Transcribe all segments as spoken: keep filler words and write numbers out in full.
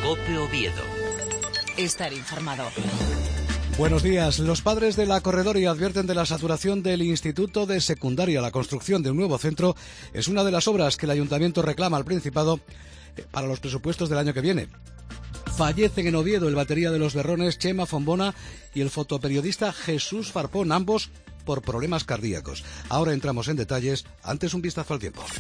COPE Oviedo. Estar informado. Buenos días. Los padres de la Corredoria advierten de la saturación del Instituto de Secundaria. La construcción de un nuevo centro es una de las obras que el Ayuntamiento reclama al Principado para los presupuestos del año que viene. Fallecen en Oviedo el batería de los Berrones, Chema Fombona, y el fotoperiodista Jesús Farpón, ambos por problemas cardíacos. Ahora entramos en detalles, antes un vistazo al tiempo.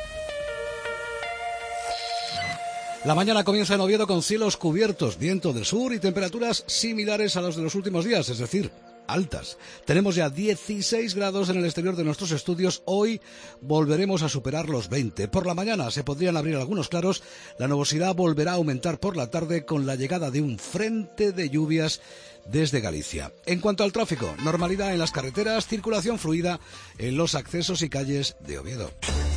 La mañana comienza en Oviedo con cielos cubiertos, viento del sur y temperaturas similares a los de los últimos días, es decir, altas. Tenemos ya dieciséis grados en el exterior de nuestros estudios. Hoy volveremos a superar los veinte. Por la mañana se podrían abrir algunos claros. La nubosidad volverá a aumentar por la tarde con la llegada de un frente de lluvias desde Galicia. En cuanto al tráfico, normalidad en las carreteras, circulación fluida en los accesos y calles de Oviedo.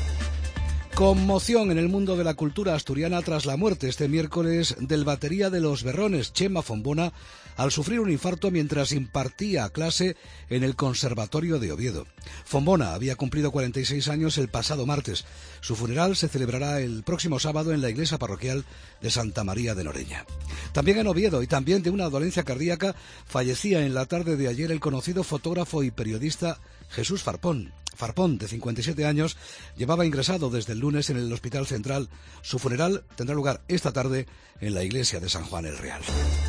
Conmoción en el mundo de la cultura asturiana tras la muerte este miércoles del batería de los Berrones, Chema Fombona, al sufrir un infarto mientras impartía clase en el Conservatorio de Oviedo. Fombona había cumplido cuarenta y seis años el pasado martes. Su funeral se celebrará el próximo sábado en la iglesia parroquial de Santa María de Noreña. También en Oviedo, y también de una dolencia cardíaca, fallecía en la tarde de ayer el conocido fotógrafo y periodista Jesús Farpón. Farpón, de cincuenta y siete años, llevaba ingresado desde el lunes en el Hospital Central. Su funeral tendrá lugar esta tarde en la iglesia de San Juan el Real.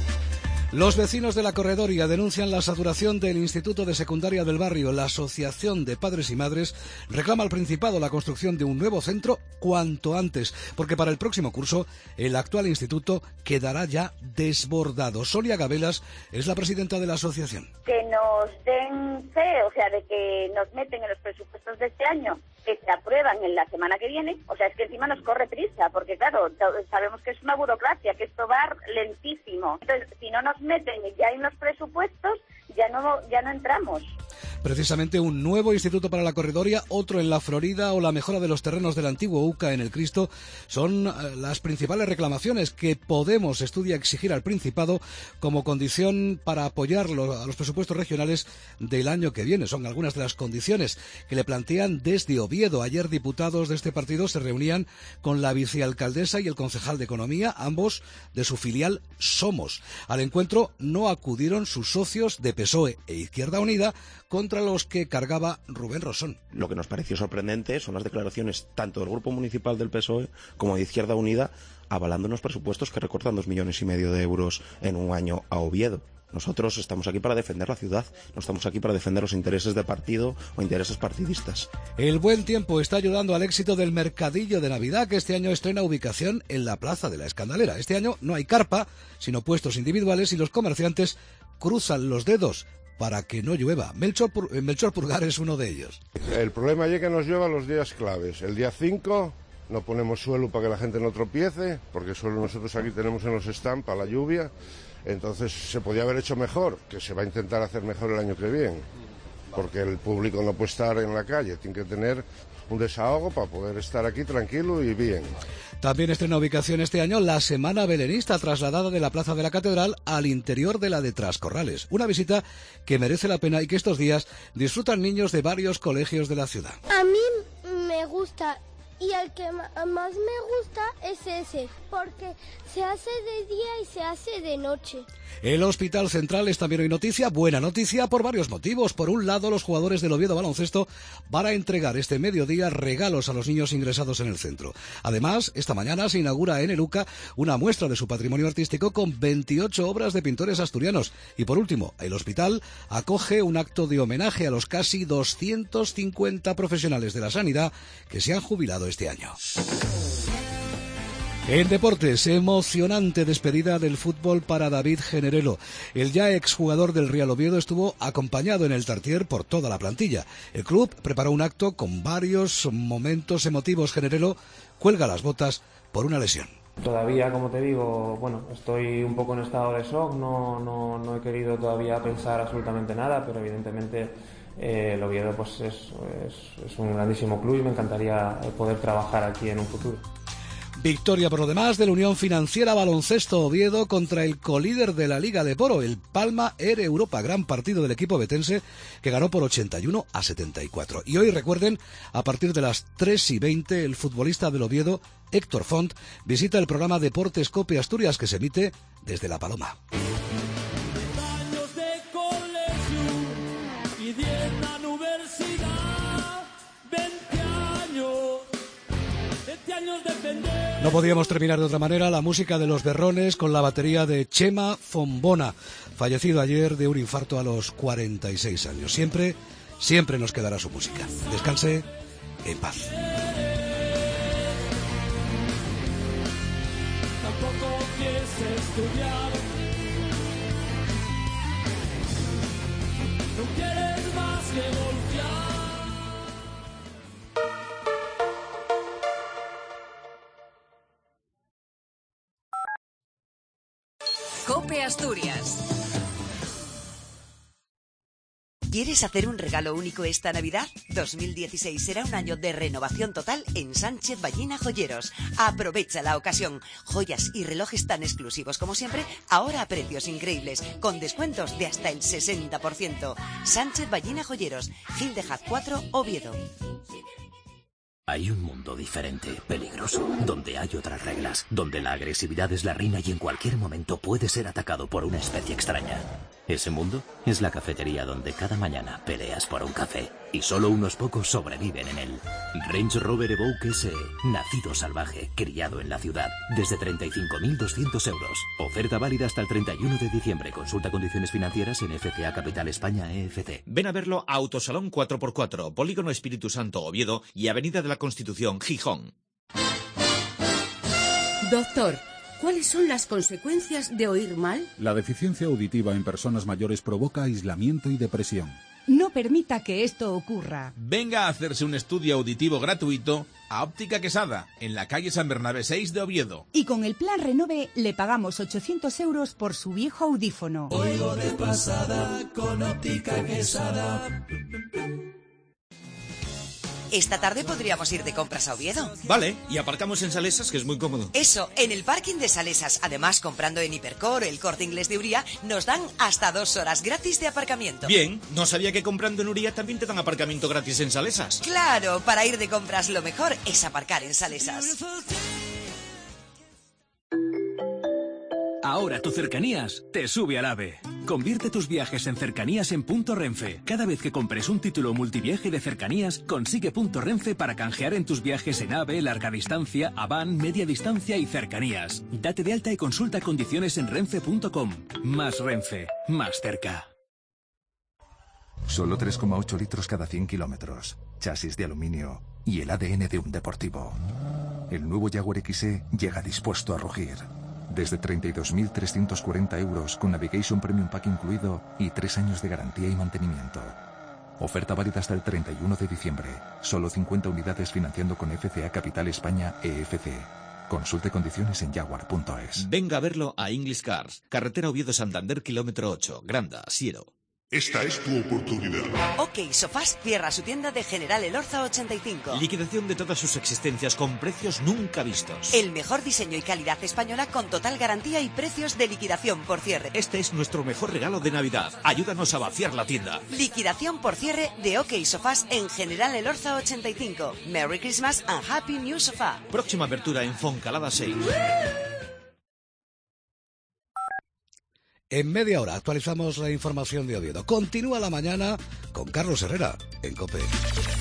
Los vecinos de la Corredoria denuncian la saturación del Instituto de Secundaria del barrio. La Asociación de Padres y Madres reclama al Principado la construcción de un nuevo centro cuanto antes, porque para el próximo curso el actual instituto quedará ya desbordado. Sonia Gabelas es la presidenta de la asociación. Que nos den fe, o sea, de que nos meten en los presupuestos de este año, que se aprueban en la semana que viene. O sea, es que encima nos corre prisa, porque claro, sabemos que es una burocracia, que esto va lentísimo. Entonces, si no nos meten ya en los presupuestos, ya no, ya no entramos. Precisamente un nuevo instituto para la Corredoria, otro en la Florida o la mejora de los terrenos del antiguo U C A en el Cristo son las principales reclamaciones que Podemos estudia exigir al Principado como condición para apoyar a los presupuestos regionales del año que viene. Son algunas de las condiciones que le plantean desde Oviedo. Ayer diputados de este partido se reunían con la vicealcaldesa y el concejal de Economía, ambos de su filial Somos. Al encuentro no acudieron sus socios de P S O E e Izquierda Unida, contra los que cargaba Rubén Rosón. Lo que nos pareció sorprendente son las declaraciones tanto del Grupo Municipal del P S O E como de Izquierda Unida avalando unos presupuestos que recortan dos millones y medio de euros en un año a Oviedo. Nosotros estamos aquí para defender la ciudad, no estamos aquí para defender los intereses de partido o intereses partidistas. El buen tiempo está ayudando al éxito del Mercadillo de Navidad, que este año estrena ubicación en la Plaza de la Escandalera. Este año no hay carpa, sino puestos individuales, y los comerciantes cruzan los dedos para que no llueva. Melchor, Pur- Melchor Purgar es uno de ellos. El problema es que nos llueva los días claves. El día cinco no ponemos suelo para que la gente no tropiece, porque suelo nosotros aquí tenemos en los stands para la lluvia. Entonces se podía haber hecho mejor, que se va a intentar hacer mejor el año que viene, porque el público no puede estar en la calle, tiene que tener un desahogo para poder estar aquí tranquilo y bien. También estrena ubicación este año la Semana Belenista, trasladada de la Plaza de la Catedral al interior de la de Trascorrales. Una visita que merece la pena y que estos días disfrutan niños de varios colegios de la ciudad. A mí me gusta, y el que más me gusta es ese, porque se hace de día y se hace de noche. El Hospital Central es también hoy noticia, buena noticia por varios motivos. Por un lado, los jugadores del Oviedo Baloncesto van a entregar este mediodía regalos a los niños ingresados en el centro. Además, esta mañana se inaugura en el U C A una muestra de su patrimonio artístico con veintiocho obras de pintores asturianos. Y por último, el hospital acoge un acto de homenaje a los casi doscientos cincuenta profesionales de la sanidad que se han jubilado este año. En deportes, emocionante despedida del fútbol para David Generelo. El ya exjugador del Real Oviedo estuvo acompañado en el Tartier por toda la plantilla. El club preparó un acto con varios momentos emotivos. Generelo cuelga las botas por una lesión. Todavía, como te digo, bueno, estoy un poco en estado de shock, no, no, no he querido todavía pensar absolutamente nada, pero evidentemente eh, el Oviedo pues es, es, es un grandísimo club y me encantaría poder trabajar aquí en un futuro. Victoria por lo demás de la Unión Financiera Baloncesto Oviedo contra el colíder de la Liga de Poro, el Palma Air Europa, gran partido del equipo betense que ganó por ochenta y uno a setenta y cuatro. Y hoy recuerden, a partir de las tres y veinte, el futbolista del Oviedo Héctor Font visita el programa Deportes COPE Asturias que se emite desde La Paloma. No podíamos terminar de otra manera la música de Los Berrones con la batería de Chema Fombona, fallecido ayer de un infarto a los cuarenta y seis años. Siempre, siempre nos quedará su música. Descanse en paz. Tampoco quieres estudiar, no quieres más que golpear. COPE Asturias. ¿Quieres hacer un regalo único esta Navidad? dos mil dieciséis será un año de renovación total en Sánchez Ballina Joyeros. Aprovecha la ocasión. Joyas y relojes tan exclusivos como siempre, ahora a precios increíbles, con descuentos de hasta el sesenta por ciento. Sánchez Ballina Joyeros, Gil de Haz cuatro, Oviedo. Hay un mundo diferente, peligroso, donde hay otras reglas, donde la agresividad es la reina y en cualquier momento puede ser atacado por una especie extraña. Ese mundo es la cafetería donde cada mañana peleas por un café y solo unos pocos sobreviven en él. Range Rover Evoque S E, nacido salvaje, criado en la ciudad, desde treinta y cinco mil doscientos euros. Oferta válida hasta el treinta y uno de diciembre. Consulta condiciones financieras en F C A Capital España E F C. Ven a verlo a Autosalón cuatro por cuatro, Polígono Espíritu Santo Oviedo y Avenida de la Constitución Gijón. Doctor, ¿cuáles son las consecuencias de oír mal? La deficiencia auditiva en personas mayores provoca aislamiento y depresión. No permita que esto ocurra. Venga a hacerse un estudio auditivo gratuito a Óptica Quesada, en la calle San Bernabé seis de Oviedo. Y con el plan Renove le pagamos ochocientos euros por su viejo audífono. Oigo de pasada con Óptica Quesada. Esta tarde podríamos ir de compras a Oviedo. Vale, y aparcamos en Salesas, que es muy cómodo. Eso, en el parking de Salesas. Además, comprando en Hipercor, el Corte Inglés de Uría, nos dan hasta dos horas gratis de aparcamiento. Bien, no sabía que comprando en Uría también te dan aparcamiento gratis en Salesas. Claro, para ir de compras lo mejor es aparcar en Salesas. Ahora tu cercanías te sube al AVE. Convierte tus viajes en cercanías en Punto Renfe. Cada vez que compres un título multiviaje de cercanías, consigue Punto Renfe para canjear en tus viajes en AVE, larga distancia, Avan, media distancia y cercanías. Date de alta y consulta condiciones en renfe punto com. Más Renfe, más cerca. Solo tres coma ocho litros cada cien kilómetros. Chasis de aluminio y el A D N de un deportivo. El nuevo Jaguar X E llega dispuesto a rugir. Desde treinta y dos mil trescientos cuarenta euros con Navigation Premium Pack incluido y tres años de garantía y mantenimiento. Oferta válida hasta el treinta y uno de diciembre. Solo cincuenta unidades financiando con F C A Capital España E F C. Consulte condiciones en jaguar punto es. Venga a verlo a English Cars, carretera Oviedo-Santander, kilómetro ocho, Granda, Siero. Esta es tu oportunidad. OK Sofás cierra su tienda de General Elorza ochenta y cinco. Liquidación de todas sus existencias con precios nunca vistos. El mejor diseño y calidad española con total garantía y precios de liquidación por cierre. Este es nuestro mejor regalo de Navidad. Ayúdanos a vaciar la tienda. Liquidación por cierre de OK Sofás en General Elorza ochenta y cinco. Merry Christmas and Happy New Sofa. Próxima apertura en Foncalada seis. En media hora actualizamos la información de Oviedo. Continúa la mañana con Carlos Herrera en COPE.